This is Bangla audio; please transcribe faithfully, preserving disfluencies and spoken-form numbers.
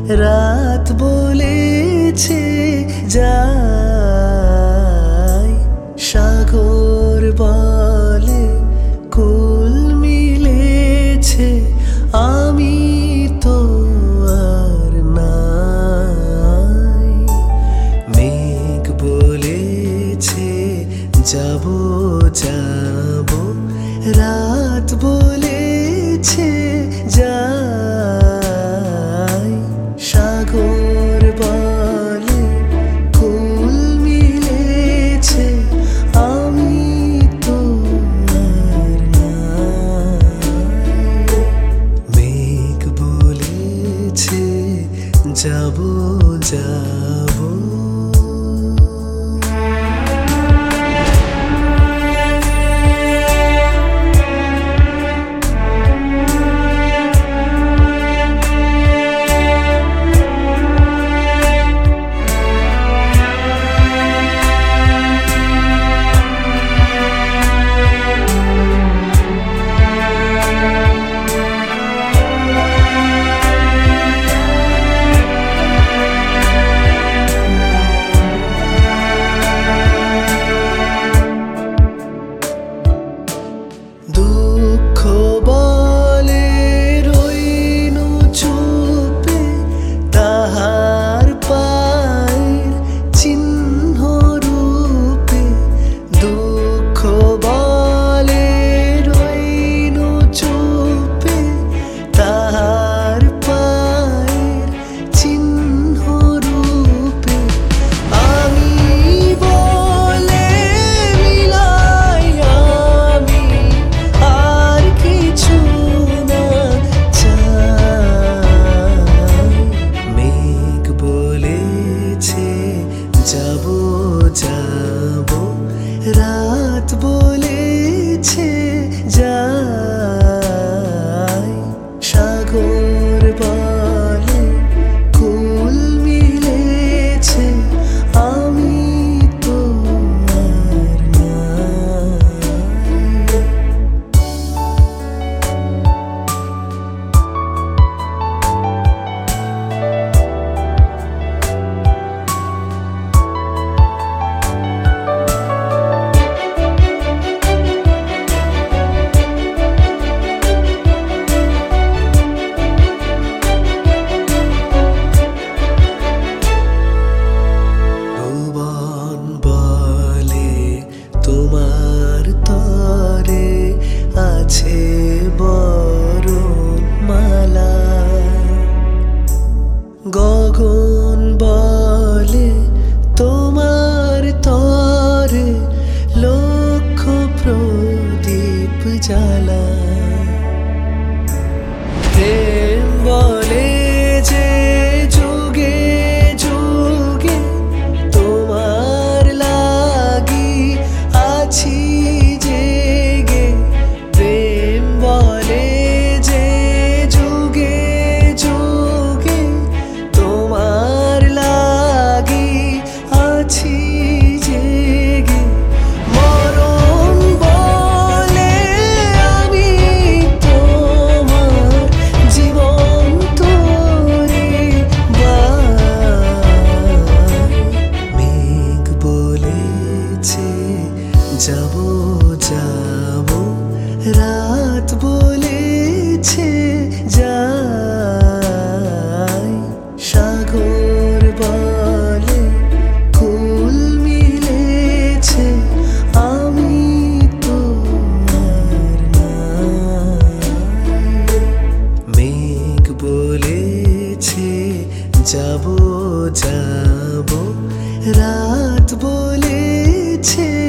রাত বলেছে যাই, সাগর বলে কুল মিলেছে, আমি তো আর নাই। মেঘ বলেছে যাব যাব, রাত বলেছে যাই, সাগর বলে কুল মিলেছে, আমি তো আর নাই। মেঘ বলেছে যাব যাব। দুঃখ বলে রইনু চুপে, তাহার পায়ের চিহ্ন রূপে। দুঃখ বলে রইনু চুপে, তাহার পায়ের চিহ্ন রূপে। আমি বলে মিলাই আমি আর কিছু না চাই। মেঘ বলেছে যাব যাব, রাত বলেছে যাই, সাগর বলে কুল মিলেছে, আমি তো আর নাই। ভুবন বলে তোমার তরে আছে বরণমালা, গগন বলে তোমার তরে লক্ষ প্রদীপ জ্বালা। প্রেম বলে যে যুগে যুগে তোমার লাগি আছি জেগে। প্রেম বলে যে যুগে যুগে তোমার লাগি আছি জেগে। মরণ বলে আমি তোমার জীবন তোরে বাই। মেঘ বলেছে যাব যাব, রাত বলেছে যাই, সাগর বলে কুল মিলেছে, আমি তো আর নাই। মেঘ বলেছে যাব যাব, রাত বলেছে